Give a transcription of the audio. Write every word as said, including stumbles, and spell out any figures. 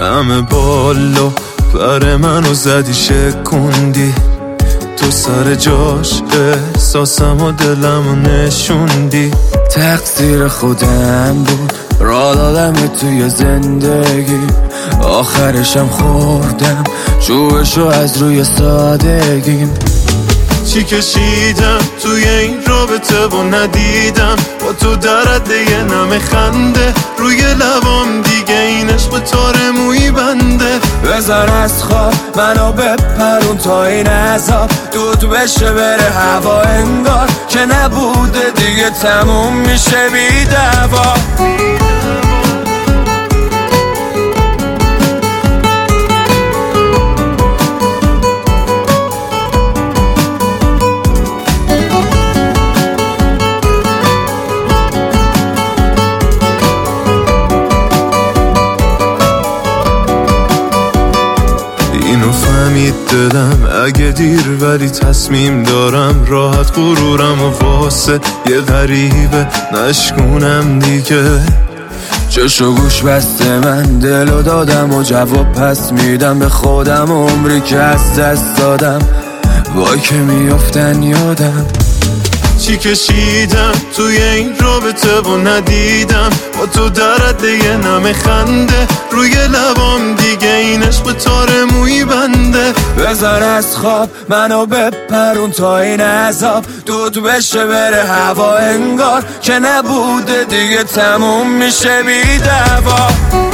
همه بالا پر منو زدی شکوندی، تو سر جاش احساسم و دلم و نشوندی. تقصیر خودم بود را دادم توی زندگی، آخرشم خوردم شوشو از روی سادگیم. چی کشیدم توی این رابطه و ندیدم با تو درد یه نم خنده روی لبام، دیگه این عشق تار موی بنده. بذار از خواب منو بپرون تا این عذاب دود بشه بره هوا، انگار که نبوده دیگه تموم میشه بی دعوا. اینو فهمید دلم اگه دیر، ولی تصمیم دارم راحت غرورم و واسه یه غریبه نشکونم دیگه. چشو گوش بسته من دلو دادم و جواب پس میدم به خودم، عمری که از دست دادم وای که میافتن یادم. چی کشیدم توی این رابطه و ندیدم با تو درد یه نم خنده روی لبام، دیگه این عشق تار موی بنده. بذار از خواب منو بپرون تا این عذاب دود بشه بره هوا، انگار که نبوده دیگه تموم میشه بی دعوا.